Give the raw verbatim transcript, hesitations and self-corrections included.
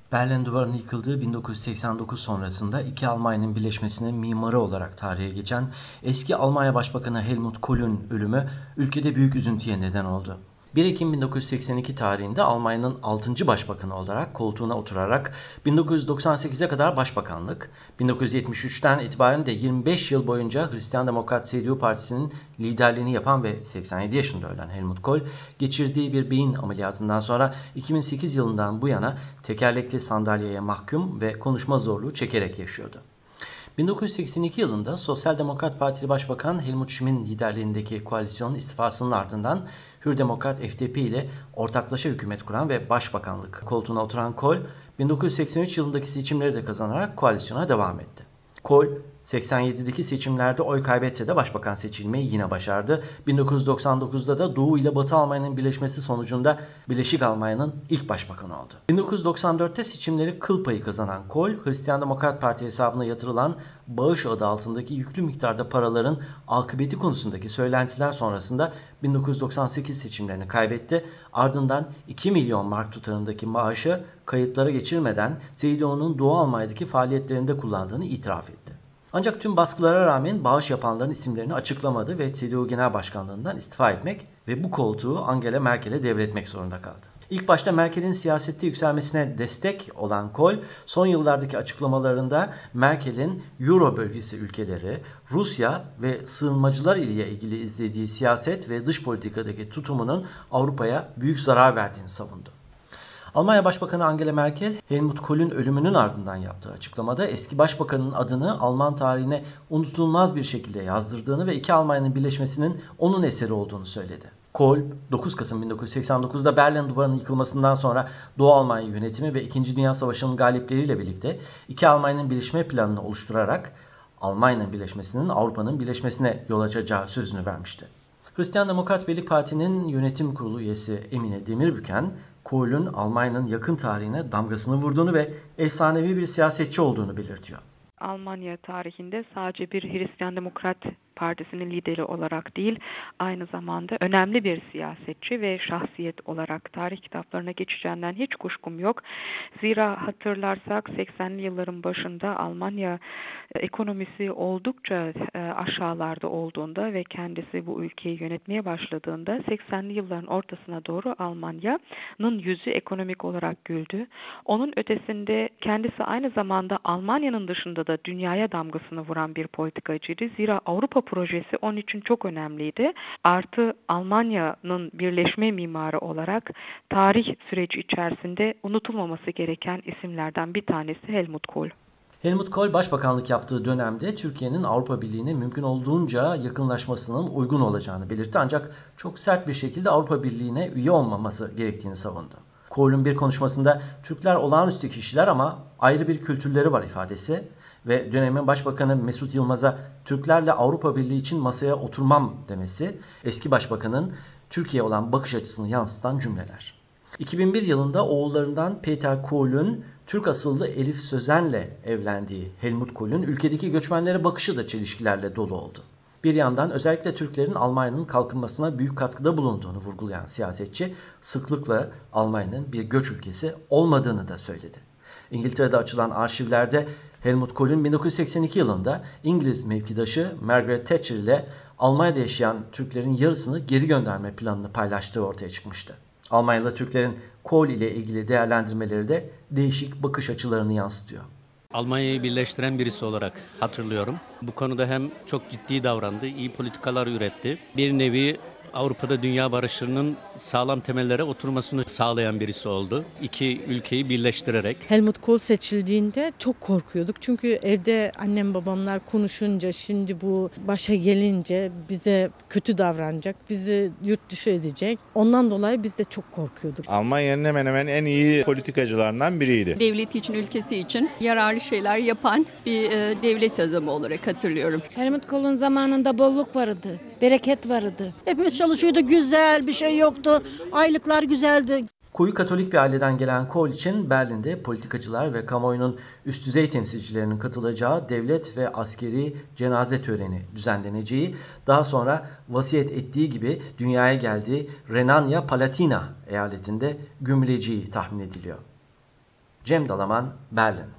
Berlin Duvarı'nın yıkıldığı bin dokuz yüz seksen dokuz sonrasında iki Almanya'nın birleşmesinin mimarı olarak tarihe geçen eski Almanya Başbakanı Helmut Kohl'ün ölümü ülkede büyük üzüntüye neden oldu. bir Ekim bin dokuz yüz seksen iki tarihinde Almanya'nın altıncı başbakanı olarak koltuğuna oturarak bin dokuz yüz doksan sekize kadar başbakanlık, bin dokuz yüz yetmiş üçten itibaren de yirmi beş yıl boyunca Hristiyan Demokrat C D U Partisi'nin liderliğini yapan ve seksen yedi yaşında ölen Helmut Kohl, geçirdiği bir beyin ameliyatından sonra iki bin sekiz yılından bu yana tekerlekli sandalyeye mahkum ve konuşma zorluğu çekerek yaşıyordu. bin dokuz yüz seksen iki yılında Sosyal Demokrat Partili Başbakan Helmut Schmidt'in liderliğindeki koalisyonun istifasının ardından Hür Demokrat F D P ile ortaklaşa hükümet kuran ve başbakanlık koltuğuna oturan Kohl, bin dokuz yüz seksen üç yılındaki seçimleri de kazanarak koalisyona devam etti. Kohl, seksen yedideki seçimlerde oy kaybetse de başbakan seçilmeyi yine başardı. bin dokuz yüz doksan dokuzda da Doğu ile Batı Almanya'nın birleşmesi sonucunda Birleşik Almanya'nın ilk başbakanı oldu. bin dokuz yüz doksan dörtte seçimleri kıl payı kazanan Kohl, Hristiyan Demokrat Parti hesabına yatırılan bağış adı altındaki yüklü miktarda paraların akıbeti konusundaki söylentiler sonrasında bin dokuz yüz doksan sekiz seçimlerini kaybetti. Ardından iki milyon mark tutarındaki maaşı kayıtlara geçirmeden C D U'nun Doğu Almanya'daki faaliyetlerinde kullandığını itiraf etti. Ancak tüm baskılara rağmen bağış yapanların isimlerini açıklamadı ve C D U Genel Başkanlığından istifa etmek ve bu koltuğu Angela Merkel'e devretmek zorunda kaldı. İlk başta Merkel'in siyasette yükselmesine destek olan Kohl, son yıllardaki açıklamalarında Merkel'in Euro bölgesi ülkeleri, Rusya ve sığınmacılar ile ilgili izlediği siyaset ve dış politikadaki tutumunun Avrupa'ya büyük zarar verdiğini savundu. Almanya Başbakanı Angela Merkel, Helmut Kohl'ün ölümünün ardından yaptığı açıklamada eski başbakanın adını Alman tarihine unutulmaz bir şekilde yazdırdığını ve iki Almanya'nın birleşmesinin onun eseri olduğunu söyledi. Kohl, dokuz Kasım bin dokuz yüz seksen dokuzda Berlin Duvarı'nın yıkılmasından sonra Doğu Almanya yönetimi ve İkinci Dünya Savaşı'nın galipleriyle birlikte iki Almanya'nın birleşme planını oluşturarak Almanya'nın birleşmesinin Avrupa'nın birleşmesine yol açacağı sözünü vermişti. Hristiyan Demokrat Birlik Parti'nin yönetim kurulu üyesi Emine Demirbüken, Kohl'ün Almanya'nın yakın tarihine damgasını vurduğunu ve efsanevi bir siyasetçi olduğunu belirtiyor. Almanya tarihinde sadece bir Hristiyan Demokrat Partisi'nin lideri olarak değil, aynı zamanda önemli bir siyasetçi ve şahsiyet olarak tarih kitaplarına geçeceğinden hiç kuşkum yok. Zira hatırlarsak seksenli yılların başında Almanya ekonomisi oldukça aşağılarda olduğunda ve kendisi bu ülkeyi yönetmeye başladığında seksenli yılların ortasına doğru Almanya'nın yüzü ekonomik olarak güldü. Onun ötesinde kendisi aynı zamanda Almanya'nın dışında da dünyaya damgasını vuran bir politikacıydı. Zira Avrupa projesi onun için çok önemliydi. Artı Almanya'nın birleşme mimarı olarak tarih süreci içerisinde unutulmaması gereken isimlerden bir tanesi Helmut Kohl. Helmut Kohl başbakanlık yaptığı dönemde Türkiye'nin Avrupa Birliği'ne mümkün olduğunca yakınlaşmasının uygun olacağını belirtti, ancak çok sert bir şekilde Avrupa Birliği'ne üye olmaması gerektiğini savundu. Kohl'ün bir konuşmasında Türkler olağanüstü kişiler ama ayrı bir kültürleri var ifadesi ve dönemin Başbakanı Mesut Yılmaz'a Türklerle Avrupa Birliği için masaya oturmam demesi eski başbakanın Türkiye'ye olan bakış açısını yansıtan cümleler. iki bin bir yılında oğullarından Peter Kohl'ün Türk asıllı Elif Sözen'le evlendiği Helmut Kohl'ün ülkedeki göçmenlere bakışı da çelişkilerle dolu oldu. Bir yandan özellikle Türklerin Almanya'nın kalkınmasına büyük katkıda bulunduğunu vurgulayan siyasetçi sıklıkla Almanya'nın bir göç ülkesi olmadığını da söyledi. İngiltere'de açılan arşivlerde Helmut Kohl'ün bin dokuz yüz seksen iki yılında İngiliz mevkidaşı Margaret Thatcher ile Almanya'da yaşayan Türklerin yarısını geri gönderme planını paylaştığı ortaya çıkmıştı. Almanya'da Türklerin Kohl ile ilgili değerlendirmeleri de değişik bakış açılarını yansıtıyor. Almanya'yı birleştiren birisi olarak hatırlıyorum. Bu konuda hem çok ciddi davrandı, iyi politikalar üretti. Bir nevi Avrupa'da dünya barışının sağlam temellere oturmasını sağlayan birisi oldu. İki ülkeyi birleştirerek. Helmut Kohl seçildiğinde çok korkuyorduk. Çünkü evde annem babamlar konuşunca, şimdi bu başa gelince bize kötü davranacak, bizi yurt dışı edecek. Ondan dolayı biz de çok korkuyorduk. Almanya'nın hemen hemen en iyi politikacılarından biriydi. Devleti için, ülkesi için yararlı şeyler yapan bir e, devlet adamı olarak hatırlıyorum. Helmut Kohl'un zamanında bolluk vardı, bereket vardı. Hepimiz çalışıyordu, güzel bir şey yoktu, aylıklar güzeldi. Koyu Katolik bir aileden gelen Kohl için Berlin'de politikacılar ve kamuoyunun üst düzey temsilcilerinin katılacağı devlet ve askeri cenaze töreni düzenleneceği, daha sonra vasiyet ettiği gibi dünyaya geldiği Renania Palatina eyaletinde gömüleceği tahmin ediliyor. Cem Dalaman, Berlin.